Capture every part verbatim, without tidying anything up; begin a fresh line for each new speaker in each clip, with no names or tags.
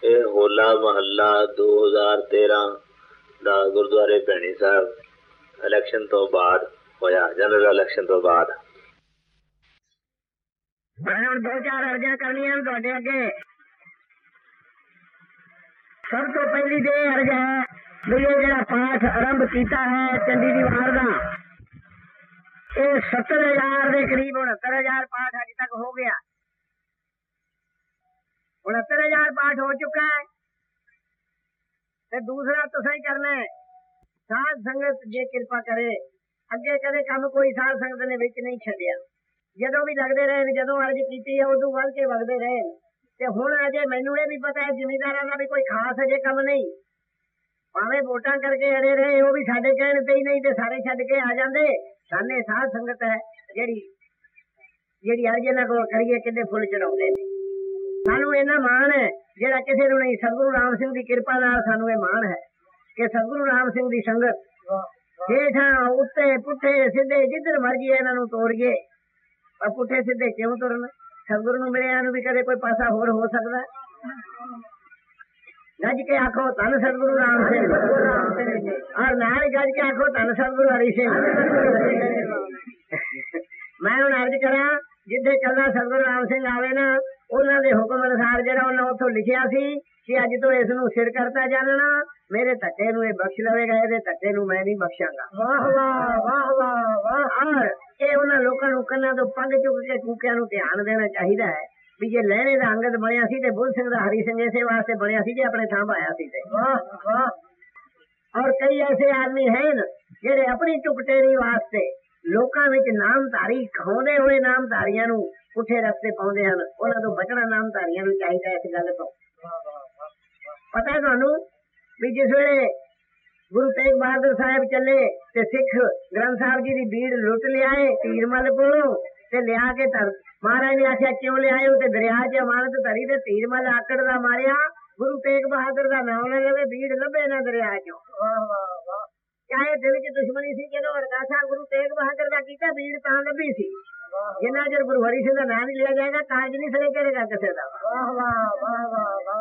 ਇਹ ਹੋਲਾ ਮਹੱਲਾ ਦੋ ਹਜ਼ਾਰ ਤੇਰਾਂ ਦਾ ਗੁਰਦੁਆਰੇ ਭੈਣੀ ਸਾਹਿਬ ਇਲੈਕਸ਼ਨ ਤੋਂ ਬਾਅਦ ਹੋਇਆ, ਜਨਰਲ ਇਲੈਕਸ਼ਨ ਤੋਂ ਬਾਅਦ।
ਮੈਂ ਹੁਣ ਦੋ ਚਾਰ ਅਰਜ਼ਾਂ ਕਰਨੀਆਂ ਤੁਹਾਡੇ ਅੱਗੇ। ਸਭ ਤੋਂ ਪਹਿਲੀ ਤੇ ਇਹ ਅਰਜ਼ ਹੈ ਵੀ ਇਹ ਜਿਹੜਾ ਪਾਠ ਆਰੰਭ ਕੀਤਾ ਹੈ ਚੰਡੀ ਦੀ ਵਾਰ ਦਾ, ਇਹ ਸੱਤਰ ਹਜ਼ਾਰ ਦੇ ਕਰੀਬ ਉਨੱਤਰ ਹਜ਼ਾਰ ਪਾਠ ਅੱਜ ਤੱਕ ਹੋ ਗਿਆ। उनहत्तर हजार पाठ हो चुका है। ते दूसरा तुसा ही करना है, साध संगत जे कृपा करे अगे कदे काम कोई साध संगत ने विच नहीं छड्डिया। जदों भी लगते रहे, जदों अर्ज कीती है उदों वध के वगदे रहे। ते हुण अजे मैनूं ये भी पता है जिमीदारां दा भी कोई खास अजे काम नहीं, भावें वोटां करके अड़े रहे वो भी साडे कहण ते ही नहीं ते सारे छड्ड के आ जांदे। साने साध संगत है जिहड़ी जिहड़ी अर्ज इन्हां कोल करिए किन्ने फुल चढ़ाउंदे ने। सानू इन्ना मान है जिहड़ा किसी नूं नहीं। सतगुरु राम सिंह की कृपा नाल सानू ये मान है कि सतगुरु राम सिंह की संगत हेठां उत्ते पुठे सीधे जिधर मर्जी इन्हां नूं तोड़िए, पर पुठे सीधे क्यों तुरन? सतगुरु नूं मिलिया नूं भी कदे कोई पासा होर हो सकदा? गज के आखो धन सतगुरु राम सिंह, और नाल गज के आखो धन सतगुरु हरि सिंह। मैं हुण अर्ज करा जिथे चलदा सतगुरु राम सिंह आवे ना, उन्हां दे हुक्म अनुसार जिहड़ा उन्हां उत्थों लिखिया सी कि अज तो इस नूं सिर करता जानना, मेरे धक्के नूं इह बख्श लवेगा, इहदे धक्के नूं मैं नहीं बख्शांगा। वाह वाह वाह वाह वाह। और ये उन्हां लोकां नूं कन्नां तों पग चुक के कूकिਆਂ नूं ध्यान देना चाहिदा है भी जे लहणे दा अंगद बणिया सी ते बुੱਧ ਸਿੰਘ दा हरि ਸਿੰਘ इसे वास्ते बणिया सी जे अपने थां पाया सी ते। वाह वाह। और कई ऐसे आदमी हैं जिहड़े अपनी चुपटेरी वास्ते लोकां विच नामधारी खाउंदे होए नामधारियां नूं पुठे रस्ते पाउंदे हन। उन्हां तों बचना नामधारियां नूं चाहीदा इस गल तों। पता है तुहानूं भी जिस वेले गुरु तेग बहादुर साहिब चले ते सिख ग्रंथ साहिब जी दी भीड़ लुट लियाए तीरमल कोलों ते लिया के धर। महाराज ने आख्या क्यों लियाए? ते दरिया च अमानत धरी ते तीरमल आकड़ दा मारिया। गुरु तेग बहादुर दा नाम ले लवे, भीड़ लभे ना दरिया चों। चाहे दिल च दुश्मनी सी कि अरदासा गुरु तेग बहादुर दा कीता, भीड़ तां लभी सी। जिन्ना चਿਰ गुरु हरि सिंह का नाम नहीं लिया जाएगा काज नहीं सले करेगा किसी का। वाह वाह वाह वाह वाह।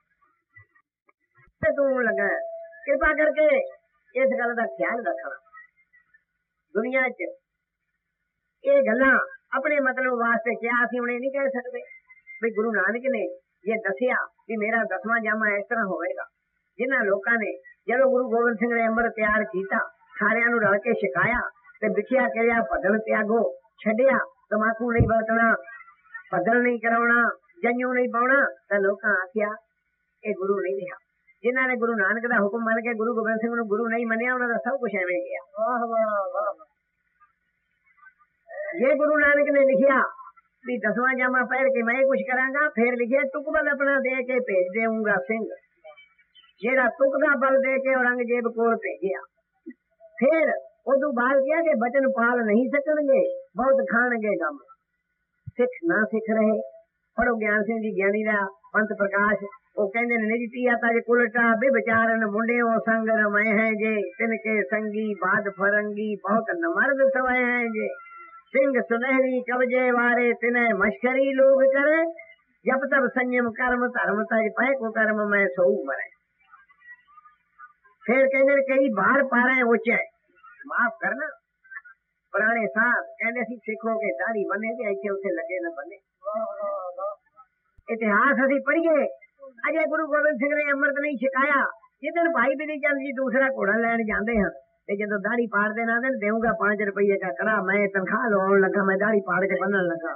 तू लगा कृपा करके इस गल का ख्याल रखना। दुनिया च ये गल्लां अपने मतलब वास्ते क्या असीं हुणे नहीं कह सकते भी गुरु नानक ने ये दसिया कि मेरा दसवां जामा इस तरह होएगा। जिन्हां लोकां ने जदों गुरु गोबिंद सिंह ने अंम੍ਰਿਤ ਤਿਆਰ ਕੀਤਾ, सारियां नूं रल के छकाया ते विखिया करिया भदन त्यागो छड्डिया, तमाकू नहीं वरतना, भदन नहीं कराउणा, जंजू नहीं पाउणा, तां लोकां आखिया ये गुरु नहीं रहा। जिन्हां ने गुरु नानक दा हुक्म मन के गुरु गोबिंद सिंह नूं गुरु नहीं मन्निया, उन्हां दा सब कुछ एवें गया। वाह वाह वाह। ये गुरु नानक ने लिखिया भी दसवां जामा पहन के मैं कुछ करांगा, फिर लिखिया तुकबल अपना दे के भेज देऊंगा सिंह, जेड़ा तुक दा बल दे के औरंगजेब कोल भेजिया। फिर उदू बाल किया कि बचन पाल नहीं सकणगे, बहुत खाणगे गम। सिख ना सिख रहे। पढ़ो ज्ञान सिंह जी ज्ञानी दा पंथ प्रकाश, वो कहंदे ने निजती आता जे कुलटा बिचारन मुंडियों संग रमाए हैं जे, तिनके संगी बाद फरंगी बहुत नमर्द सवाए हैं जे। सिंह सुनहरी कब्जे वारे तिन्हें मश्करी लोग करे, जब तब संयम कर्म धर्म तज पै को कर्म में सो मरे। फिर कहंदे कई बार पारे ऊंचे माफ करना पुराने साहब कहते सी सिखो के दाढ़ी बने ते इत्थे उत्थे लगे न बने। इतिहास असीं पढ़िए अजे गुरु गोबिंद सिंह ने अंम੍ਰਿਤ नहीं छकाया। जिदन भाई बिधि चंद जी दूसरा घोड़ा लैन जाते हैं ते जदों दाढ़ी पाड़ देना देन देऊंगा पांच रुपये का कड़ा, मैं तनख्वाह लवाउण लगा, मैं दाढ़ी पाड़ के बन्नण लगा।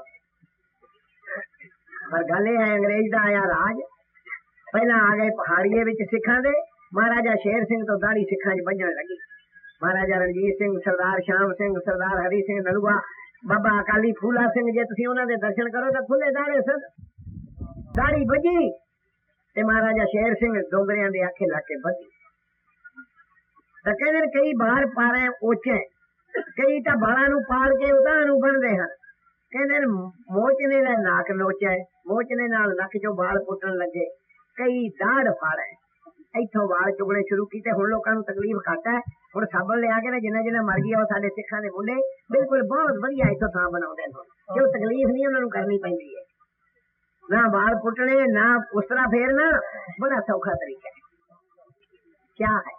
पर गल है अंग्रेज दा आया राज। पहला आ गए पहाड़िए विच सिखां दे, महाराजा शेर सिंह तो दाढ़ी सिखां च बंजण लगी। महाराजा रणजीत सिंह, सरदार श्याम सिंह, सरदार हरि सिंह नलूआ, बाबा अकाली फूला सिंह, जे तुसीं उन्हां दे दर्शन करो तो खुले दाड़े सन। दाढ़ी बजी ते महाराजा शेर सिंह डोंगरियां दे आखे लग के बजी। तां कहंदे कई बार पारे ओचे, कई तां बालां नूं पाड़ के उतां नूं बनदे हन। कहंदे मोचने दा नाक नोचे, मोचने नाल नक चों बाल पुੱਟਣ लगे। कई दाड़ फाड़े, इथों वाल चुगने शुरू कीते। हुण लोकां नूं तकलीफ घट है, हुण साबण लिया के ना जिन्ना जिन्ना मर गया साडे सिखां दे मुंडे बिल्कुल बहुत वधिया इथों थां बनाउंदे ने, क्यों तकलीफ नहीं उन्हां नूं करनी पैंदी है। ना बाल पुटने ना उस्तरा फेरना, बड़ा सौखा तरीका है। क्या है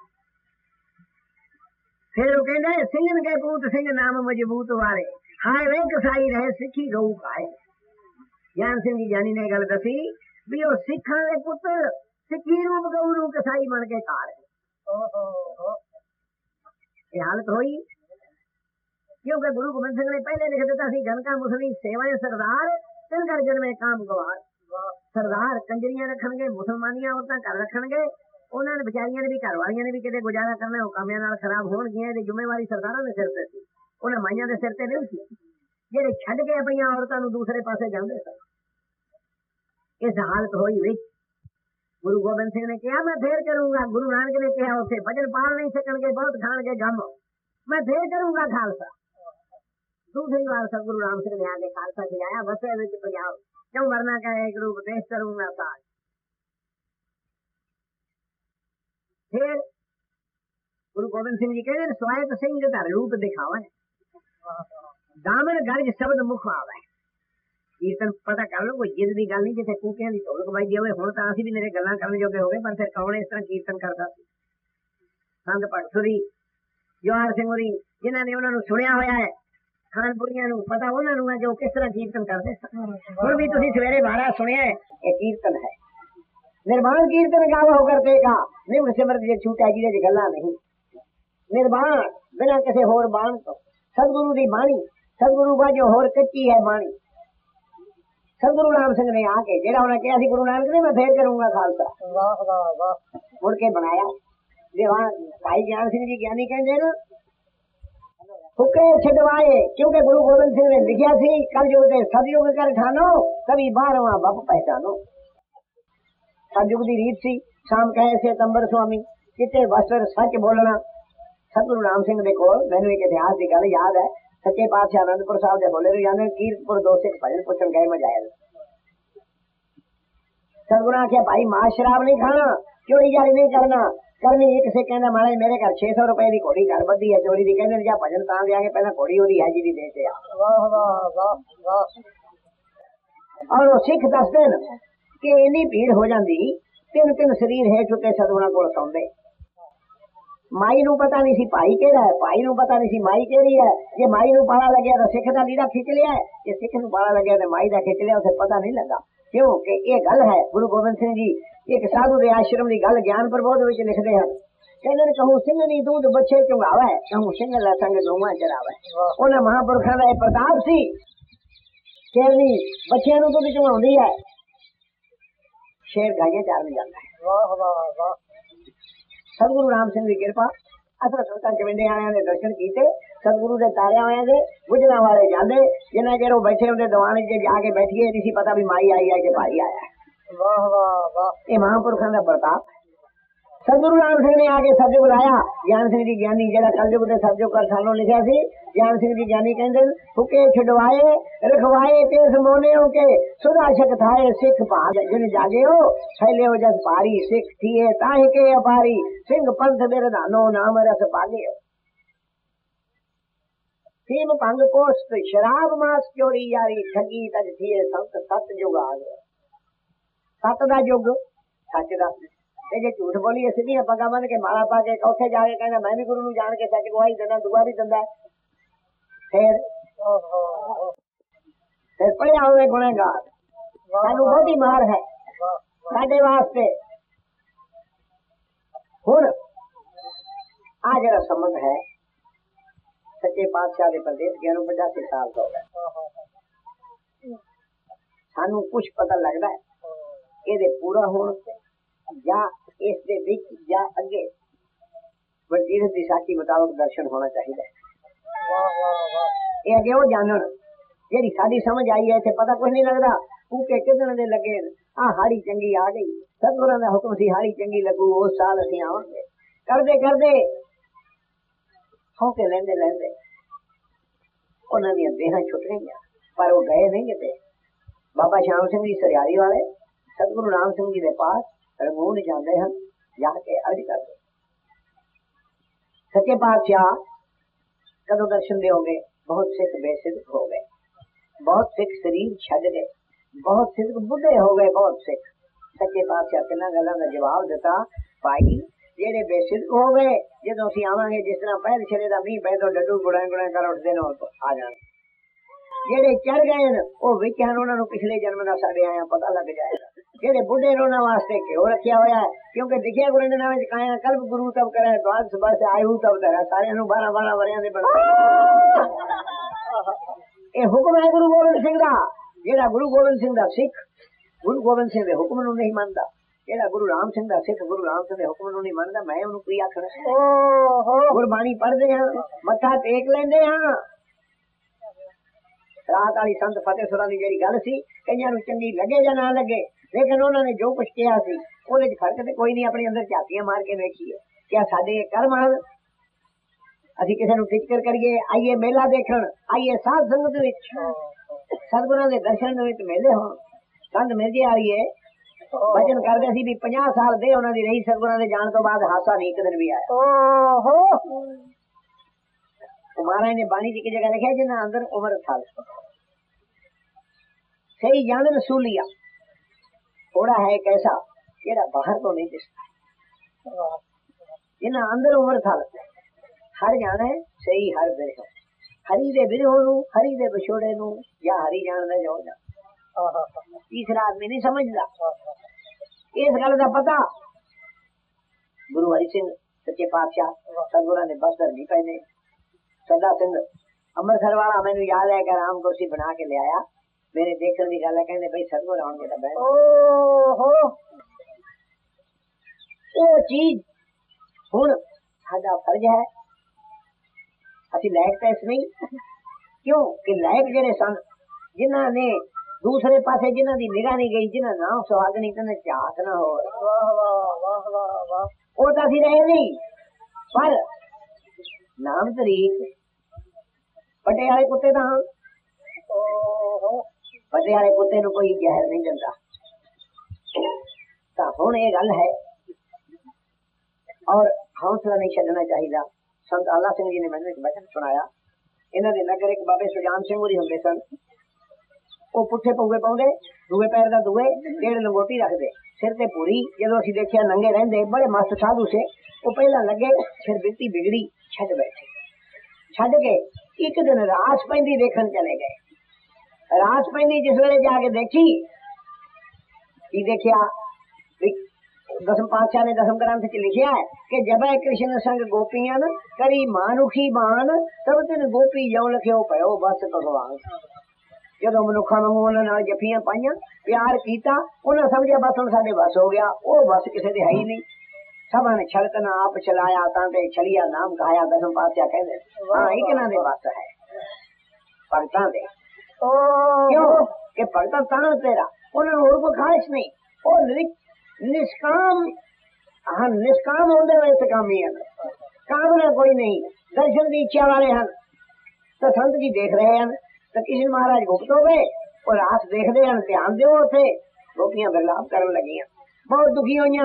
फिर वो कहते सिंह के पूत सिंह नाम मजबूत वाले, हाय वे कसाई रहे सिखी गऊ खाए। ज्ञान सिंह जी ज्ञानी ने गल दसी भी वो सिखा दे पुत सिखी रूप गऊ रू कसाई बन के कार ये हालत हुई। क्योंकि गुरु गोबिंद सिंह ने पहले लिख दिता सी गणका मुसली सेवाएं सरदार तिन कर जन्मे काम गवार। सरदार कंजरियां रखणगे, मुसलमानियां औरतां घर रखणगे, उन्होंने बेचारियां ने भी घर वालियां ने भी किते गुजारा करना, कामियां नाल खराब होणगियां। इहदी जिम्मेवारी सरदारां दे सिर ते सी, उन्हां माइयां दे सिर ते नहीं सी जेड़े छड्ड के पईयां औरतां नूं दूसरे पासे जांदे सन। इस हालत होई विच गुरु गोबिंद सिंह ने कहा मैं फेर करूंगा। गुरु नानक ने कहा उत्थे भजन पाल नहीं सकणगे, बहुत खाणगे गम, मैं फेर करूंगा खालसा। दूसरी बार सतगुरु राम सिंह ने आगे खालसा खिलाया, बसे विच पंजाब क्यों वरना का एक रूप देश करूंगा साज। फिर गुरु गोबिंद सिंह जी कहते स्वायत सिंह का रूप दिखावे, दामन गर्ज शब्द मुख आवे। कीर्तन पता कर लो, कोई जिद की गल नहीं, जिथे कूकियां की ढोलक बजदी होवे। हुण तां असीं भी मेरे गल्लां करन जोगे हो गए, पर फिर कौन इस तरह कीर्तन करदा सी? संत भगत सुरी जवाहर सिंह होरी जिन्हां ने उन्हां नूं सुणिया होया है, खानपुरियां नूं पता उन्हां नूं है कि वो किस तरह कीर्तन करदे सन। हुण भी तुसीं सवेरे बारह सुणिया है, ये कीर्तन है। निर्वाण कीर्तन गावो करते का निम्न सिमरत जे छूटा जी दी गल्लां नहीं। निर्वाण बिना किसी होर बाण तो सतगुरु दी बाणी, सतगुरु बाजो होर कच्ची है बाणी। सतगुरु राम सिंह ने आके जेड़ा उन्हें कहा गुरु नानक ने मैं फेर करूंगा खालसा, वाह वाह वाह, मुड़ के बनाया। दीवान भाई ज्ञान सिंह जी ज्ञानी कहते ना हुक्के छडवाए, क्योंकि गुरु गोबिंद सिंह ने लिखा सी कल युग दे सतयुग कर ठानो, कभी बारहवां बप पहचानो। सतयुग की रीत सी शाम कहे से तंबर स्वामी चिट्टे वस्त्र सच बोलना। सतगुरु राम सिंह दे कोल मैनू एक इतिहास की गल याद है। सच्चे पातशाह आनंदपुर साहब दे बोले जाने कीरतपुर दो सिख भजन पुछन गए मजायल। सतगुरु आख्या भाई मां शराब नहीं खाना, चोरी जारी नहीं करना करनी। एक से कहना महाराज मेरे घर छे सौ रुपए की घोड़ी घर बदी है चोरी की, कहने जा भजन तां देंगे पहला घोड़ी ओदी है जी दे के। और वो सिख दसदे न कि इन्नी भीड़ हो जाती तीन तीन शरीर है चुके सतगुरां कोल सौंदे। माई नूं पता नहीं सी भाई केड़ा है, भाई नूं पता नहीं सी माई केड़ी है। जे माई नूं पाला लग्या तो सिख दा लीड़ा खिच लिया है, जे सिख नूं पाला लग्या तो माई दा खिच लिया, उसे पता नहीं लगा। क्यों कि ये गल है गुरु गोबिंद सिंह जी एक साधु के आश्रम की गल ज्ञान प्रबोध विच लिखते हैं। कहते कहूँ सिंह नी दूध बच्चे चुंगावे, कहूँ सिंह ला संग गौवां चरावे। उन्हां महापुरखां दा प्रताप सी शेरनी बच्चियां नूं दूध चुंगाउंदी है, शेर गाइयां चारन जांदा है। वाह वाह वाह। सतगुरु राम सिंह की कृपा असां संतां चविंडे आलियां दे दर्शन कीते, सतगुरु दे तारिया होया दे गुजरां वाले जांदे, जिन्ना चेर वो बैठे होंदे दीवान च जाके बैठिए नहीं सी पता भी माई आई है कि भाई आया है। वाह वाह वाह। ये महापुरखां दा प्रताप। सतगुरु राम सिंह ने आके सतयुग लाया। ज्ञान सिंह जी ज्ञानी जेड़ा कलयुग दे सतयुग कर सालों लिखा सी, ज्ञान सिंह जी ज्ञानी कहंदे हुके छुडवाए रखवाए तेस मोनेओ के सुधा शक थाए सिख भाग जिन जागे हो फैले हो जस भारी सिख थिए ताहि के अपारी सिंह पंथ बिरधानो नाम रस पागे। तीन भंग पोस्ट शराब मास चोरी यारी ठगी तज थिए संत सत जुग आ गए। सत दा युग सच दा जे झूठ बोलीए सीधियां पगा बन के माला पा के औखे जाके कहना मैं भी गुरु नूं जान के सच गवाही देना, दुआ भी दिंदा फिर फिर पढ़िया होवे गुनहगार। सानू बहुती मार है साडे वास्ते। हुण आ जरा संबंध है सच्चे पातशाह दे प्रदेश गए नूं पचासी साल हो गए। सानू कुछ पता लगदा है ਇਹਦੇ पूरा होण या इस दे विच या अगे वजीरत दी साची मुताबिक दर्शन होना चाहिए। ये अगे वो जानन जेडी साडी समझ आई है, इत्थे पता कुछ नहीं लगदा कूके किदन दे लगे। आ हाड़ी चंगी आ गई, सतगुरां दा हुक्म सी हाड़ी चंगी लगू, उस साल असीं आवांगे। करदे करदे होके लैंदे लैंदे उन्हां दी देहां छुट गईयां, पर वो गए नहीं किते। बाबा श्याम सिंह जी सरियाली वाले सतगुरु राम सिंह जी दे पास रंगून जाते हैं, जाके अर्ज करते सच्चे पातशाह कदों दर्शन दोगे। बहुत सिख बेसिद्ध हो गए, बहुत सिख शरीर छड़ गए, बहुत सिख बुढ़े हो गए, बहुत सिख। सच्चे पातशाह तिना गल्लां दा जवाब दिता, भाई जेड़े बेसिद्क हो गए जदों असीं आवांगे जिस तरह पहल छड़े दा मींह पै तो डड्डू गुड़ा गुड़ा कर उठदे ने आ जाण। जेड़े चढ़ गए न ओ विच हन, उन्हां नूं पिछले जन्म दा साडे आया पता लग जाएगा। जेड़े बुढ़े ने उन्हां वास्ते घ्यो रखिया होया है, क्योंकि दिखिया गुरु ने नाम च काया कल्प गुरु तब करे द्वादश वर्ष आयु तब धरा, सारे नूं बारह बारह वरियां दे बना। ए हुक्म है गुरु गोबिंद सिंह दा। जेड़ा गुरु गोबिंद सिंह दा सिख गुरु गोबिंद सिंह दे हुक्म नूं नहीं मनदा, जेड़ा गुरु राम सिंह दा सिख गुरु राम सिंह दे हुक्म नूं नहीं मनदा, मैं उहनूं की आखणा। ओहो गुरबाणी पढ़दे हां, मत्था टेक लैंदे हां। रात वाली संत फतेह सुरा की जी गल सी, कईयां नूं चंगी लगे या ना लगे, लेकिन उन्होंने जो कुछ किया सी ਉਹਦੇ ਚ फर्क तो कोई नहीं। अपने अंदर झातियां मार के देखिए क्या साडे कर्म ਹਨ। ਅਸੀਂ ਕਿਸੇ ਨੂੰ ਟਿਚਕਰ ਕਰੀਏ, ਆਈਏ ਮੇਲਾ ਦੇਖਣ, ਆਈਏ ਸਾਧ ਸੰਗਤ ਵਿੱਚ ਸਤਿਗੁਰਾਂ ਦੇ ਦਰਸ਼ਨ ਦੇ ਵਿੱਚ ਮੇਲੇ ਹੋਣ। ਸੰਤ ਮਿਰਜ਼ੇ ਵਾਲੀਏ ਵਚਨ ਕਰਦੇ ਸੀ ਵੀ ਪੰਜਾਹ ਸਾਲ ਦੇ ਉਹਨਾਂ ਦੀ ਰਹੀ, ਸਤਿਗੁਰਾਂ ਦੇ ਜਾਣ ਤੋਂ ਬਾਅਦ ਹਾਸਾ ਨਹੀਂ ਇੱਕ ਦਿਨ ਵੀ ਆਇਆ। ਓਹੋ महाराज ने बाणी जी की जगह लिखा जिन्ना अंदर उम्र साल सही जान रसूलिया थोड़ा है कैसा जेड़ा बाहर तो नहीं दिसता, जिन्ना अंदर उम्र साल हर जान है सही हर बिरहो, हरी दे बिरहो नू हरी दे विछोड़े नू या हरी जान दे जो जा। तीसरा आदमी नहीं समझदा इस गल दा पता। गुरु हरि सिंह सच्चे पातशाह सतगुरां ने बस धरनी पैने। सदा सिंह अमृतसर वाला मैनू याद है कि राम कुर्सी बना के ले आया, मेरे देखने की गल है, कहते भाई सतगुर आउणगे तां बैठ। ओहो ओ चीज हुण साडा फर्ज है, असीं लायक तां इस नहीं, क्यों कि लायक जेड़े सन जिन्हां ने दूसरे पासे जिन्हां दी निगाह नहीं गई, जिन्हां नाम सुहाग नहीं तने झात ना हो, वाह वाह वाह वाह वाह, ओ तां असीं रहे नहीं। पर नाम तरीक पटे वाले कुत्ते दा पटे वाले कुत्ते नूं कोई जहर नहीं दिंदा। तां हुण ये गल है और हौसला नहीं छड्डना चाहिए। संत आला सिंह जी ने मैनूं एक वचन सुनाया, इन्हां दे नगर एक बाबे सुजान सिंह होरी हुंदे सन। ਉਹ पुठे पौगे पाउंदे, दूए पैर दा दूए, डेढ़ लंगोटी रखदे, सिर ते पूरी। जदों असीं देखिया नंगे रहिंदे, बड़े मस्त साधु से। ਉਹ ਪਹਿਲਾਂ ਲੱਗੇ, फिर बिरती बिगड़ी, छड्ड बैठे। छड्ड के एक दिन रास पैंदी देखन चले गए। रास पैंदी जिस वेले जाके देखी की देखिया दसम पातशाह ने दसम ग्रंथ च लिखिया है कि जब कृष्ण संग गोपियां करी मानुखी बान तब दिन गोपी जौ लख्यो पयो बस भगवान। जदों मनुखा वांगू उन्हां नाल जफियां पाईयां, प्यार कीता, उन्हां समझिया बस हुण साडे बस हो गया। वो बस किसे दे है ही नहीं। सबा ने छड़कना आप चलाया, तांते छलिया नाम कहाया। दसम पातशाह कहंदे हां इकना दे बस है भगतां दे। क्यों कि भगतां तां तेरा उन्हां नूं होर कोई खाहिश नहीं। ओ निष्काम हाँ निष्काम होंदे वे कामी हैं, कामना कोई नहीं, दर्शन की इच्छा वाले हैं। तो संत जी देख रहे हैं तो कृष्ण महाराज गुप्त हो गए और रास देखते हैं, ध्यान दो उसे गोपियां विलाप करन लगियां, बहुत दुखी होइयां।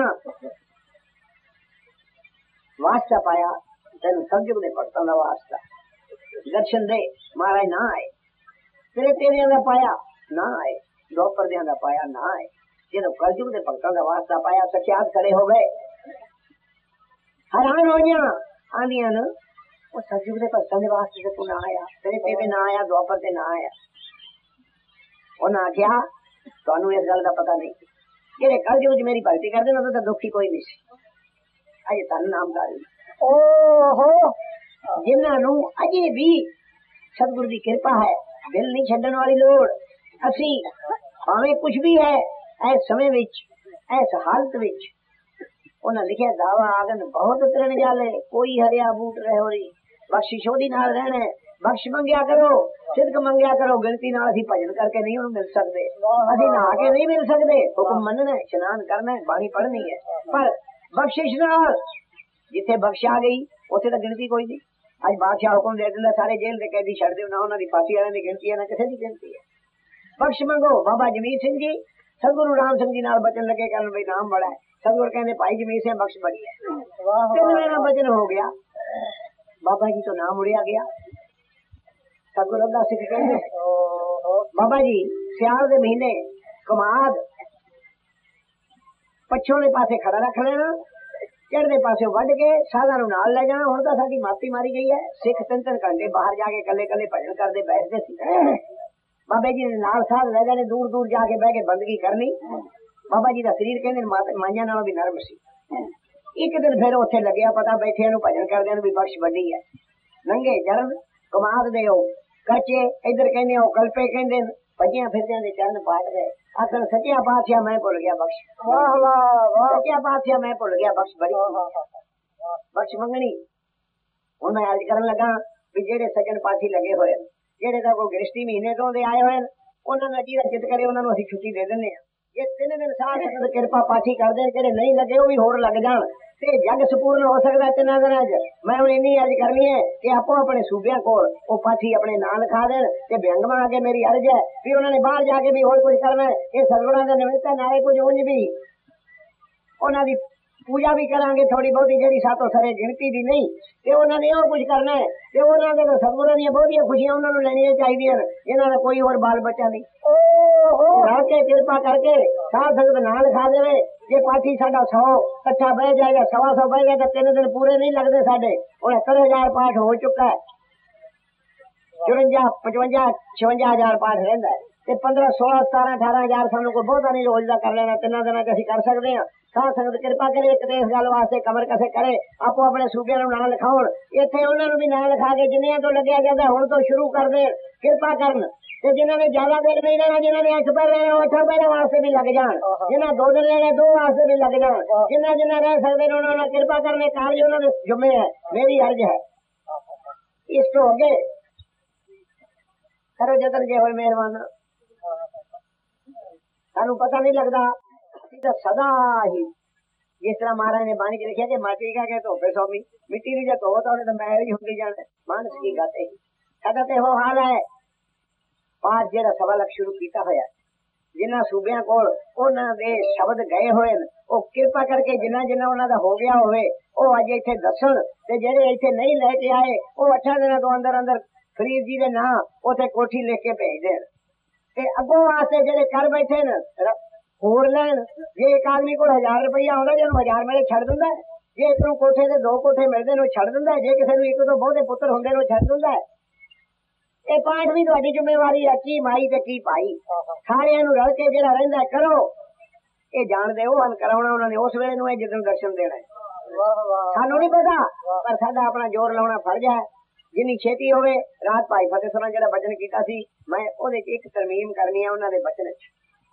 वास्ता पाया तेन सतयुग दे भगतां दा वास्ता, दर्शन दे। महाराज ना आए, तेरे तेरियां दा पाया ना आए, द्वापर दियां दा पाया ना आए। जदों कलयुग दे भगतां दा वास्ता पाया सख्यात खड़े हो गए, हैरान होइयां, आंदियां न ਉਹ ਸਤਿਯੁਗ ਦੇ ਭਗਤਾਂ ਦੇ ਵਾਸਤੇ ਤੇ ਤੂੰ ਨਾ ਆਇਆ, ਤੇਰੇ ਤੇ ਨਾ ਆਇਆ, ਦੁਆਪਰ ਤੇ ਨਾ ਆਇਆ। ਉਹਨਾਂ ਆਖਿਆ ਤੁਹਾਨੂੰ ਇਸ ਗੱਲ ਦਾ ਪਤਾ ਨਹੀਂ, ਜਿਹੜੇ ਕਲਯੁਗ ਚ ਮੇਰੀ ਭਗਤੀ ਕਰਦੇ ਨੇ ਉਹਦਾ ਤਾਂ ਦੁੱਖ ਹੀ ਕੋਈ ਨਹੀਂ ਸੀ। ਅਜੇ ਧੰਨ ਨਾਮਦਾਰੀ ਓਹੋ ਜਿਨ੍ਹਾਂ ਨੂੰ ਅਜੇ ਵੀ ਸਤਿਗੁਰੂ ਦੀ ਕਿਰਪਾ ਹੈ, ਦਿਲ ਨਹੀਂ ਛੱਡਣ ਵਾਲੀ ਲੋੜ। ਅਸੀਂ ਭਾਵੇਂ ਕੁਛ ਵੀ ਹੈ ਇਸ ਸਮੇਂ ਵਿੱਚ, ਇਸ ਹਾਲਤ ਵਿੱਚ, उन्हें लिखे दावा आगन बहुत उतरन जाले, कोई हरिया बूट रहे हो रही बख्शिश ओदी नाल रहना, बख्श मंगया करो, सिद्क मंगया करो। गिनती नाल असीं भजन करके नहीं उन्हें मिल सकते, असीं नहा के नहीं मिल सकते। हुक्म मनना है, स्नान करना है, बाणी पढ़नी है, पर बख्शिश नाल जिथे बख्श आ गई उथे तो गिनती कोई नहीं। अज बादशाह हुक्म दे दिंदा सारे जेल दे कैदी छड्ड दिओ, ना उन्हां दी फांसी वालियां दी गिनती है ना किसी दी गिनती है। बख्श मंगो। बाबा जमीर सिंह जी सतगुरु राम सिंह जी नाल बचन लगे कहन भाई नाम बड़ा है। सतगुरु कहने भाई जमीर सिंह बख्श बड़ी है, तीन महीना वचन हो गया, बाबा जी तो नाम उड़िया गया। सतगुरु अद्धा सिख कहते बाबा जी सियाल दे महीने कमाद पछोले पासे खड़ा रख लेना, चढ़दे पासे वध के साधा नूं नाल ले जाना। हुण तां साडी माती मारी गई है, सिख तीन तीन घंटे बाहर जाके कले कले भजन करदे बैठदे सी। बाबे जी ने नाल साध ले जाने, दूर दूर जाके बह के बंदगी करनी। बाबा जी दा शरीर कहंदे माइयां नालों भी नरम सी। एक दिन फिर उत्थे लग्या पता बैठे नूं भजन करदे नूं भी बख्श वड्डी है। नंगे चरण कमाद दे कच्चे, इधर कहंदे ओ कल्पे कहंदे, भजियां फिरदियां दे चरण पाट गए। आखन सच्चा पातशाह मैं भुल गया बख्श। वाह वाह वाह, सच्चा पातशाह मैं भुल गया बख्श। बड़ी बख्श मंगनी। हुण मैं अर्ज करन लगा भी जेड़े सज्जन पाठी लगे होए, जेड़े दा कोई गृहस्थी महीने तो दे आए होए, उन्हां दा जी चित करे उन्हां नूं असीं छुट्टी दे दिंदे आ। ये तीन दिन साथ संगत किरपा पाठी करदे, जेड़े नहीं लगे वो भी होर लग जाण ते जग संपूर्ण हो सकदा तिन्हां दिनां च। मैं हुण इन्नी अर्ज करनी है कि आपो अपने सूबियां कोल ओ पाठी अपने नाम लिखा देण ते बैंगमां अगे मेरी अर्ज है भी उन्हां ने बाहर जाके भी होर कुछ करना है। ये सतगुणां दे निमित्त नाले कुछ उंज भी उन्हां दी पूजा भी करांगे थोड़ी बहुती, जेड़ी सातों सरे गिणती दी नहीं, ते उन्हां ने और कुछ करना है ते उन्हां दे सतगुणां दी बहुतियां खुशियां उन्हां नूं लेणियां चाहीदियां। इन्हां दा कोई होर बाल बच्चा नहीं। रल के किरपा करके साध संगत नाम लिखा देवे। जे पाठी साडा सौ कट्ठा बह जाएगा, सवा सौ बह गया तो तीन दिन पूरे नहीं लगते साडे। उनहत्तर हजार पाठ हो चुका है, चुरंजा पचवंजा छवंजा हजार पाठ रहिंदा है ते पंद्रह सोलह सतारह अठारह हजार सानू कोई बहुता नहीं रोज का कर लेना, तिना दिनां च असीं कर सकदे हां। साध संगत किरपा करे एक ते इस गल वास्ते कमर कसे करे, आपो अपने सूबियां नूं नाम लिखाउण। इत्थे उन्हां नूं भी नाम लिखा के जिन्नियां तो लग्या जांदा हुण तो शुरू कर दे, किरपा करन ते जिन्हां ने ज्यादा देर नहीं रहना, जिन्हां ने अठ पैर रहना अठ पैर वास्ते भी लग जाण, जिन्हां दो दिन रहना दो वास्ते भी लग जाण, जिन्हां जिन्हां रह सकदे ने उन्हां नाल किरपा करने कारज उन्हां दे जुम्मे है। मेरी अर्ज है इस तो अगे करो जतन जे होए मेहरबान। सानू पता नहीं लगता तो सदा ही जिस तरह महाराज ने बाणी च लिखा कि माटी का के धोपे स्वामी, मिट्टी की जो धो तो उन्हें मैल ही होंदी जाने मानस की गाते ही साडा ते हो हाल है। पाठ जेड़ा सवा लख शुरू कीता होया, जिन्हां सूबियां कोल उन्हां दे शब्द गए होए न, ओ किरपा करके जिन्ना जिन्ना उन्हां दा हो गया होवे ओ अज इत्थे दसन ते जेड़े इत्थे नहीं लेके आए ओ अठां दिनां तो अंदर अंदर फरीद जी दे नां उत्थे कोठी लिख के भेज देण ते अगों वास्ते जेड़े कर बैठे न होर लैन। जे एक आदमी को हजार रुपया आउंदा जे उहनूं हजार मेले छड़ दिंदा है, जे एक नूं कोठे दे दो कोठे मिलदे ने छड़ दिंदा है, जे किसे नूं एक तो बहुते पुत्तर हुंदे ने छड़ दिंदा है। ਇਹ ਪਾਠ ਵੀ ਤੁਹਾਡੀ ਜ਼ਿੰਮੇਵਾਰੀ ਹੈ, ਕੀ ਮਾਈ ਤੇ ਕੀ ਭਾਈ ਸਾਰਿਆਂ ਨੂੰ ਰਲ ਕੇ ਜਿਹੜਾ ਰਹਿੰਦਾ ਕਰੋ। ਇਹ ਜਾਣਦੇ ਹੋ ਹਨ ਕਰਾਉਣਾ ਉਹਨਾਂ ਨੇ ਉਸ ਵੇਲੇ ਨੂੰ ਹੈ ਜਦੋਂ ਦਰਸ਼ਨ ਦੇਣਾ। ਸਾਨੂੰ ਨਹੀਂ ਪਤਾ ਪਰ ਸਾਡਾ ਆਪਣਾ ਜ਼ੋਰ ਲਾਉਣਾ ਫਰਜ਼ ਹੈ। ਜਿੰਨੀ ਛੇਤੀ ਹੋਵੇ ਰਾਤ ਭਾਈ ਫਤਿਹ ਸਿੰਘ ਜਿਹੜਾ ਬਚਨ ਕੀਤਾ ਸੀ ਮੈਂ ਉਹਦੇ ਚ ਇੱਕ ਤਰਮੀਮ ਕਰਨੀ ਹੈ ਉਹਨਾਂ ਦੇ ਬਚਨ ਚ।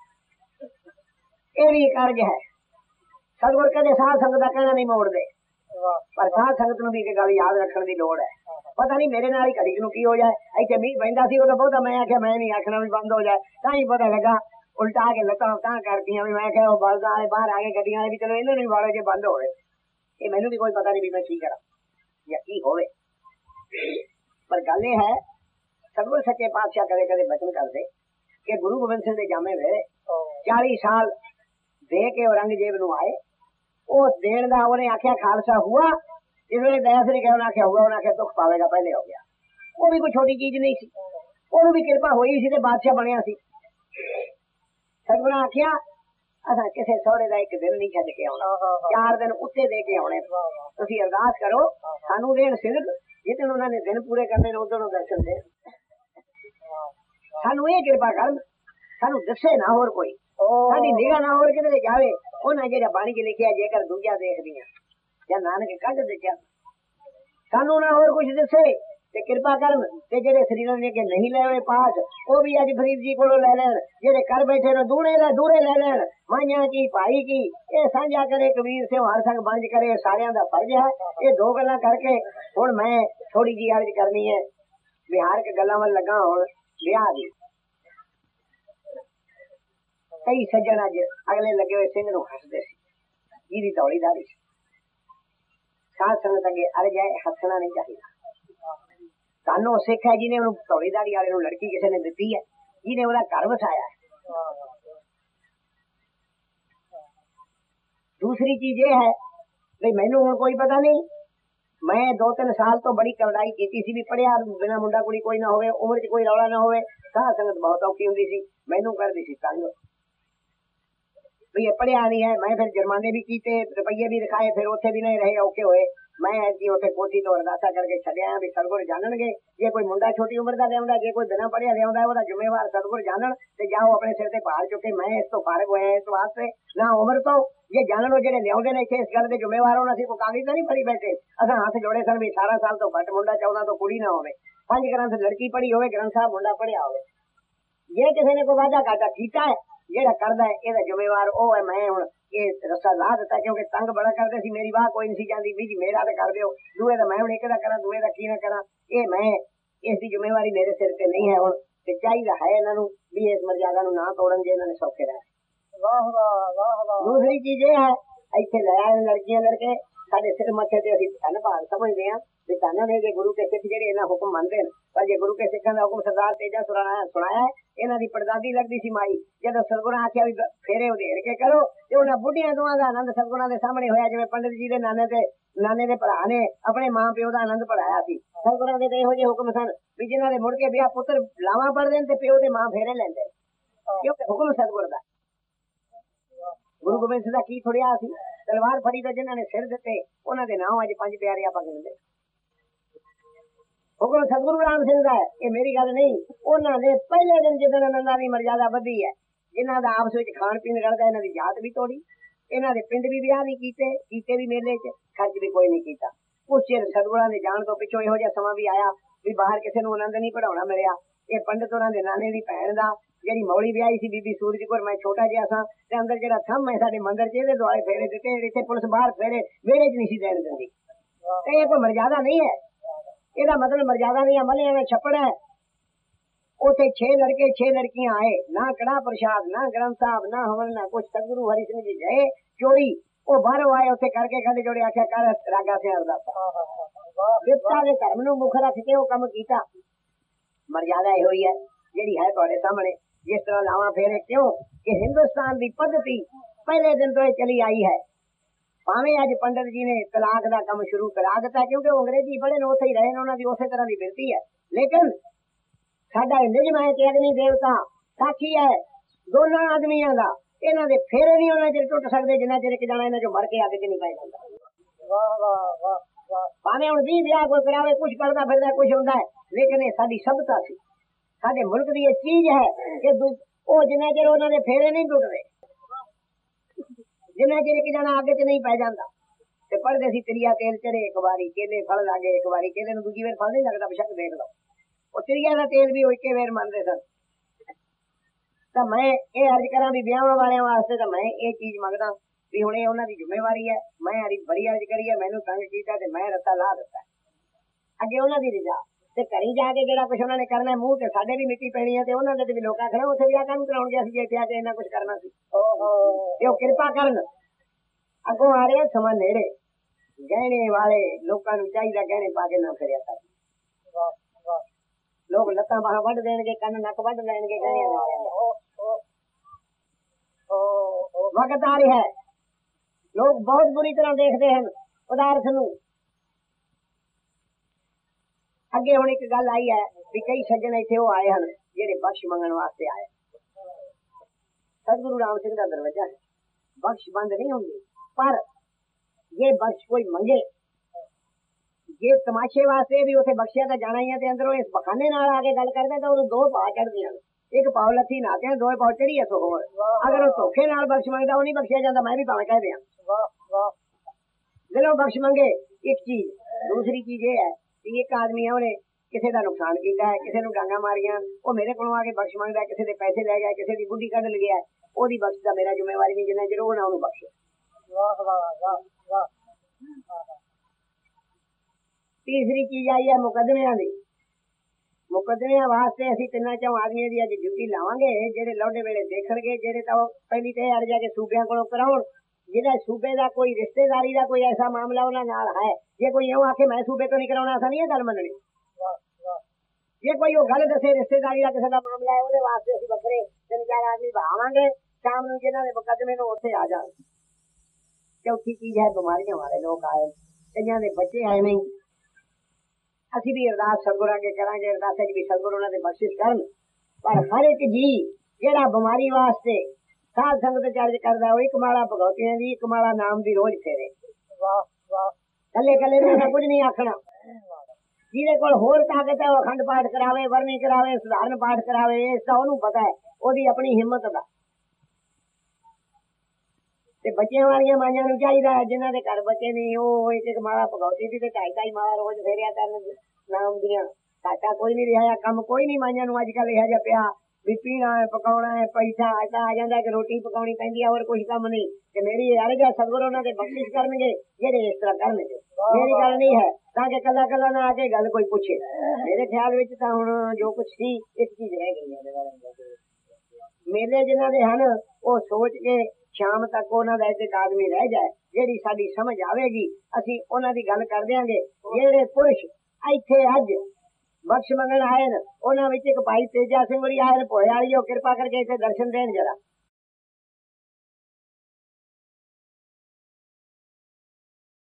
ਇਹ ਵੀ ਕਾਰਜ ਹੈ। ਸਤਿਗੁਰ ਕਦੇ ਸਾਧ ਸੰਗਤ ਦਾ ਕਹਿਣਾ ਨਹੀਂ ਮੋੜਦੇ ਪਰ ਸਾਧ ਸੰਗਤ ਨੂੰ ਵੀ ਇੱਕ ਗੱਲ ਯਾਦ ਰੱਖਣ ਦੀ ਲੋੜ ਹੈ। पता नहीं मेरे नाल घड़ी नूं की हो जाए, इत्थे मीह पैंदा सी उदों बहुता मैं आख्या मैं नहीं आखना भी बंद हो जाए, तां ही पता लगा उल्टा के लत्तां तां करदियां भी मैं आख्या ओह बलदां वाले बाहर आ गए गड्डियां वाले भी चलो इन्हां नूं वाड़ो जे बंद होवे। ये मैनूं भी कोई पता नहीं भी मैं की करा या की होवे पर गल ये है सतगुर सच्चे पातशाह कदे कदे बचन करदे कि गुरु गोबिंद सिंह दे जामे वेले चाली साल दे के औरंगजेब नूं आए, उस देण दा उहने आख्या खालसा हुआ। इस वे दया श्री कह आख्या हुआ उन्हें आख्या दुख पावेगा पहले हो गया। वो भी कोई छोटी चीज नहीं सी, वो भी कृपा हुई सी ते बादशाह बनया सी। सतगुर आख्या असा किसी सौरे का एक दिन नहीं छड्ड के आउणा, चार दिन उत्ते दे के आउणे। तुसीं अरदास करो सानू देण सिद्ध, जिदन उन्होंने दिन पूरे करने ने उदों दर्शन दे। सानू ये कृपा कर सानू दसे ना होर कोई, साडी निगाह ना होर किते जावे। उन्हें जेड़ा बाणी च लिखिया जेकर दूजा देखदियां या नानक कद दिया सानू ना होर कुछ दसे ते कृपा करन ते जेड़े शरीरां ने के नहीं ले पाठ वो भी अज फरीद जी कोलों ले लैण, जेड़े कर बैठे ने दूरे ला दूरे ले लैण। माइयां की भाई की ये साझा करे कबीर से हर संग बंज करे, सारियां दा फर्ज है। ये दो गल्लां करके हुण मैं थोड़ी जी अर्ज करनी है। बिहार के गल्लां वल लगा हुण ब्याह दी। कई सज्जन अज अगले लगे हुए सिंह नूं हसदे सी, जिहदी तौली दारी सी। साध संगत अगे अर्ज है हसना नहीं चाहिए। सानू सिख है जिन्हें उन्होंने तौलीदारी वाले लड़की किसी ने दी है, जिन्हें वह घर वसाया है। दूसरी चीज ये है भाई मैनू हुण कोई पता नहीं, मैं दो तीन साल तो बड़ी कवड़ाई की सी भी पढ़िया बिना मुंडा कुड़ी कोई ना होवे, उम्र च कोई रौला ना होवे। साध संगत बहुत औखी हुंदी सी, मैनू करदी सी तंग। भी ये पढ़िया नहीं है। मैं फिर जुर्माने भी कीते, रुपये भी रखाए, फिर उत्थे भी नहीं रहे औखे होए। मैं ऐसी उत्थे कोठी तो अरदासा करके छड्या भी सतगुर जानणगे। जे कोई मुंडा छोटी उम्र का लिया, जे कोई बिना पढ़िया लिया, वो जिम्मेवार सतगुर जानन ते जाओ अपने सिर से पहाड़ चुके। मैं इस तो फारग होया इस वास्ते ना उम्र तो ये जानन जेडे लियाउंदे ने इत्थे इस गल दे जिम्मेवार होना सी। कोई कागज तो नहीं फड़ी बैठे। असां हाथ जोड़े सन भी अठारह साल तो घट मुंडा, चौदह तो कुड़ी ना होवे, पंज ग्रंथ लड़की पढ़ी होवे, ग्रंथ साहब मुंडा पढ़िया होवे। जे किसी ने कोई वादा घाटा कीता है जेड़ा करदा है एदा जिम्मेवार ओ है। मैं हुण ये रस्ता ला दिता क्योंकि तंग बड़ा करदे सी, मेरी वाह कोई नहीं सी जांदी भी जी मेरा ते कर दिओ, दूए दा मैं हुण एक दा करां, दूए दा की ना करां। ये मैं इस दी जिम्मेवारी मेरे सिर ते नहीं है हुण, ते चाहिदा है इन्हां नूं भी इस मर्यादा नूं ना तोड़न जे इन्हां ने सौखे रहना। वाह वाह वाह वाह। दूसरी चीज ये है इत्थे ले आए लड़कियां लड़के साडे सिर मथे ते असीं धन भाग समझदे हां भी धन ने जे गुरु के सिख जेडे इन्हां हुक्म मनदे ने, पर जे गुरु के सिखां दा हुक्म सरदार तेजा सुनाया सुनाया इन्हां दी पड़दादी लगदी सी माई। जदों सतगुरां आख्या भी फेरे उधेड़ के करो ते उन्हां बुढ़ियां दोवां दा आनंद सतगुरां दे सामने होया जिवें पंडित जी दे नाने ते नाने दे भरा ने अपने मां प्यो दा आनंद पढ़ाया सी। सतगुरां दे इहो जे हुक्म सन भी जिन्हां दे मुड़ के ब्याह पुत्र लावां पढ़दे ने ते प्यो ते मां फेरे लैंदे क्योंकि हुक्म सतगुर दा। गुरु गोबिंद सिंह दा की थोड़िया सी, तलवार फड़ी तो जिन्हां ने सिर दिते उन्हां दे नाम अज पंज प्यारे आपां गिणदे। हुक्म सतगुरु राम सिंह दा है, ये मेरी गल नहीं। उन्हां ने पहले दिन जिदन आनंदां दी मर्यादा वधी है, जिन्हां दा आपस विच खाण पीण रलदा, इन्हां दी जात भी तोड़ी, इन्हां दे पिंड भी ब्याह नहीं कीते, कीते भी मेले च, खर्च भी कोई नहीं कीता। कुछ चिर सतगुरां दे जाण तो पिछों इहो जिहा समां भी आया भी बाहर किसे नूं आनंद नहीं पढ़ाउणा मिलिया। ये पंडित होरां दे नाने दी भैण दा ਜਿਹੜੀ ਮੌਲੀ ਵਿਆਹੀ ਸੀ ਬੀਬੀ ਸੂਰਜ ਕੌਰ, ਮੈਂ ਛੋਟਾ ਜਿਹਾ ਸਾਂ ਤੇ ਅੰਦਰ ਜਿਹੜਾ ਥੰਮ ਹੈ ਸਾਡੇ ਮੰਦਰ ਚ ਇਹਦੇ ਦੁਆਲੇ ਫੇਰੇ ਦਿੱਤੇ, ਇੱਥੇ ਪੁਲਿਸ ਬਾਹਰ ਫੇਰੇ ਵਿਹੜੇ ਚ ਨਹੀਂ ਸੀ ਦੇਣ ਦਿੰਦੀ। ਤੇ ਇਹ ਕੋਈ ਮਰਜ਼ਾਦਾ ਨਹੀਂ ਹੈ, ਇਹਦਾ ਮਤਲਬ ਮਰਜ਼ਾਦਾ ਨਹੀਂ ਮਲਿਆਂ ਦਾ ਛੱਪੜ ਹੈ। ਉੱਥੇ ਛੇ ਲੜਕੇ ਛੇ ਲੜਕੀਆਂ ਆਏ, ਨਾ ਕੜਾ ਪ੍ਰਸ਼ਾਦ ਨਾ ਗ੍ਰੰਥ ਸਾਹਿਬ ਨਾ ਹਵਨ ਨਾ ਕੁਛ। ਸਤਿਗੁਰੂ ਹਰੀ ਸਿੰਘ ਜੀ ਗਏ ਚੋਰੀ, ਉਹ ਬਾਹਰੋਂ ਆਏ ਉੱਥੇ ਕਰਕੇ ਕਹਿੰਦੇ ਜੋੜੇ ਆਖਿਆ ਕਰ ਰਾਗਾ ਸਿੰਘ ਅਰਦਾਸ ਵਿਪਤਾ ਦੇ ਧਰਮ ਨੂੰ ਮੁੱਖ ਰੱਖ ਕੇ ਉਹ ਕੰਮ ਕੀਤਾ। ਮਰਜ਼ਾਦਾ ਇਹੋ ਹੀ ਹੈ ਜਿਹੜੀ ਹੈ ਤੁਹਾਡੇ ਸਾਹਮਣੇ। जिस तरह लावा फेरे क्यों कि हिंदुस्तान की पद्धति पहले दिन तो चली आई है। भावें अज पंडित जी ने तलाक का काम शुरू करा दिता क्योंकि अंग्रेजी बड़े ने उत्थे ही रहे, उन्होंने उस तरह की बिरती है। लेकिन साडा निजम है कि अग्नि देवता साखी है दोनों आदमियों का, इन्हों के फेरे नहीं उन्ना चिर टुट सकते जिन्ना चिर एक जना इन्हों चो मर के अग च नहीं पै जाता। भावें हुण भी ब्याह कोई करावे, कुछ करता फिरदा कुछ हुंदा है, लेकिन ये साडी सभ्यता सी, साडे मुल्क की एक चीज है कि वो जिन्ना चिर उन्होंने फेरे नहीं टुटते, जिन्ना चिर एक जना अग च नहीं पै जाता। ते पढ़दे सी त्रिया तेल चढ़े एक बारी, केले फल लागे एक बारी, केले नूं दूजी वेर फल नहीं लगता, बेशक देख लो। वो त्रिया का तेल भी इक्के वेर मनदे सन। तो मैं ये अर्ज करा भी ब्याहां वालियां वास्ते तो मैं ये चीज मंगदा भी हुण ये उन्हां दी जिम्मेवारी है। मैं बड़ी अर्ज करी है, मैनूं तंग कीता ते मैं रस्ता ला दिता, अगे उन्हां दी रिजा ते घरी जाके जेड़ा कुछ उन्होंने करना मूंह ते साडे भी मिट्टी पैनी है ते उन्हां दे भी लोग आखना उत्थे भी आकां नूं कराउण गया सी जे इत्थे आके इन्ना कुछ करना सी। ओहो ते ओ किरपा करन अगों आ रहे समा नेड़े, गहने वाले लोकां नूं चाहीदा गहने पा के ना फिरिया कर। लोग लत्तां बाहां वढ देणगे, कंन नक वढ लैणगे गहने वाले। वक्त आ रही है, लोग बहुत बुरी तरह देखते हैं पदार्थ नूं। अगे हुण एक गल आई है भी कई सज्जन इत्थे वो आए हैं जेडे बख्श मंगण वास्ते आए। सतगुरु राम सिंह दा दरवाजा है, बख्श बंद नहीं होंदी, पर ये बख्श कोई मंगे जे तमाशे वास्ते भी उसे बख्शिया तो जाना ही है। अंदरों इस बखाने नाल आके गल करदे तो दो पा चढ़दियां, एक पाव लत्थी नाते हैं, दो पाव चढ़ी है। सो होर अगर वो धोखे नाल बख्श मंगदा वो नहीं बख्शिया जाता, मैं भी भावें कह दियां दिलों बख्श मंगे एक चीज। दूसरी चीज ये है एक आदमी है उन्हें किसी का नुकसान किया है, किसी को डांगा मारिया, वो मेरे को आके बख्श मंगदा है, किसी के पैसे ले गया, किसी की बुढ़ी कढ़ गया, ओदी बख्श का मेरा जिम्मेवारी नहीं, जिन्ना चिर वो ना उन्हें बख्शे। तीसरी चीज आई है मुकदमियां दी। मुकदमियां वास्ते असीं तिन्ना चों आदमियों की अज ड्यूटी लावांगे जेडे लौडे वेले देखणगे, जेडे तो पहली तो अर्ज है कि सूबियां कोलों कराउण, जिहदा सूबे का कोई रिश्तेदारी का कोई ऐसा मामला उन्हां नाल है, जे कोई यूं आखे मैं सूबे तो नहीं कराउणा, असां नहीं ये गल मनणी। जे कोई वो गल दसे रिश्तेदारी का किसी का मामला है, उहदे वास्ते असीं वखरे तीन चार आदमी भावांगे, शाम नूं जिन्हां दे मुकदमे नूं उत्थे आ जाण। चौथी चीज है बीमारियां वाले लोग आए, कईयां दे बच्चे आए नहीं, असीं भी अरदास सतगुरां अगे करांगे, अरदास च भी सतगुरु उन्हां दे बख्शिश करन। पर हर एक जी जेड़ा बीमारी वास्ते ਸਾਧ ਸੰਗਤ ਚਾਰਜ ਕਰਦਾ ਉਹ ਇੱਕ ਮਾਲਾ ਭਗਵਤੀਆਂ ਦੀ, ਇੱਕ ਮਾਲਾ ਨਾਮ ਦੀ ਰੋਜ਼ ਫੇਰੇ। ਵਾਹ ਵਾਹ, ਕੱਲੇ ਕੱਲੇ ਨੂੰ ਕੁਝ ਨਹੀਂ ਆਖਣਾ। ਜਿਹਦੇ ਕੋਲ ਹੋਰ ਤਾਕਤ ਹੈ ਉਹ ਅਖੰਡ ਪਾਠ ਕਰਾਵੇ, ਵਰਨੀ ਕਰਾਵੇ, ਸਧਾਰਨ ਪਾਠ ਕਰਾਵੇ, ਇਸ ਦਾ ਉਹਨੂੰ ਪਤਾ ਹੈ, ਉਹਦੀ ਆਪਣੀ ਹਿੰਮਤ ਦਾ। ਤੇ ਬੱਚਿਆਂ ਵਾਲੀਆਂ ਮਾਈਆਂ ਨੂੰ ਚਾਹੀਦਾ ਹੈ ਜਿਨ੍ਹਾਂ ਦੇ ਘਰ ਬੱਚੇ ਨਹੀਂ, ਉਹ ਇੱਕ ਇੱਕ ਮਾਲਾ ਭਗਵਤੀ ਦੀ ਤੇ ਢਾਈ ਢਾਈ ਮਾਲਾ ਰੋਜ਼ ਫੇਰਿਆ ਕਰਨ ਨਾਮ ਦੀਆਂ। ਘਾਟਾ ਕੋਈ ਨਹੀਂ ਰਿਹਾ, ਕੰਮ ਕੋਈ ਨਹੀਂ ਮਾਈਆਂ ਨੂੰ ਅੱਜ ਕੱਲ ਇਹੋ ਜਿਹਾ ਪਿਆ ਵੀ ਪੀਣਾ ਹੈ, ਪਕਾਉਣਾ ਹੈ, ਪੈਸਾ ਐਸਾ ਆ ਜਾਂਦਾ ਕਿ ਰੋਟੀ ਪਕਾਉਣੀ ਪੈਂਦੀ ਹੈ, ਹੋਰ ਕੁਛ ਕੰਮ ਨਹੀਂ। ਤੇ ਮੇਰੀ ਅਰਜ਼ ਹੈ ਸਤਿਗੁਰੂ ਉਹਨਾਂ ਦੇ ਬਖਸ਼ਿਸ਼ ਕਰਨਗੇ ਜਿਹੜੇ ਇਸ ਤਰ੍ਹਾਂ ਕਰਨਗੇ। ਮੇਰੀ ਗੱਲ ਨਹੀਂ ਹੈ ਤਾਂ ਕਿ ਕੱਲਾ ਕੱਲਾ ਨਾ ਆ ਕੇ ਗੱਲ ਕੋਈ ਪੁੱਛੇ। ਮੇਰੇ ਖਿਆਲ ਵਿੱਚ ਤਾਂ ਹੁਣ ਜੋ ਕੁਛ ਸੀ ਇੱਕ ਚੀਜ਼ ਰਹਿ ਗਈ ਹੈ। ਮੇਲੇ ਜਿਨ੍ਹਾਂ ਦੇ ਹਨ ਉਹ ਸੋਚ ਕੇ ਸ਼ਾਮ ਤੱਕ ਉਹਨਾਂ ਦਾ ਇੱਕ ਆਦਮੀ ਰਹਿ ਜਾਏ, ਜਿਹੜੀ ਸਾਡੀ ਸਮਝ ਆਵੇਗੀ ਅਸੀਂ ਉਹਨਾਂ ਦੀ ਗੱਲ ਕਰ ਦਿਆਂਗੇ। ਜਿਹੜੇ ਪੁਰਸ਼ ਇੱਥੇ ਅੱਜ ਬਖਸ਼ ਮੰਗਣ ਆਏ ਨੇ ਉਹਨਾਂ ਵਿੱਚ ਇੱਕ ਭਾਈ ਤੇਜਾ ਸਿੰਘ ਹੋਰੀ ਆਏ ਨੇ, ਭੋਏ ਵਾਲੀ, ਉਹ ਕਿਰਪਾ ਕਰਕੇ ਇੱਥੇ ਦਰਸ਼ਨ ਦੇਣ ਜਰਾ।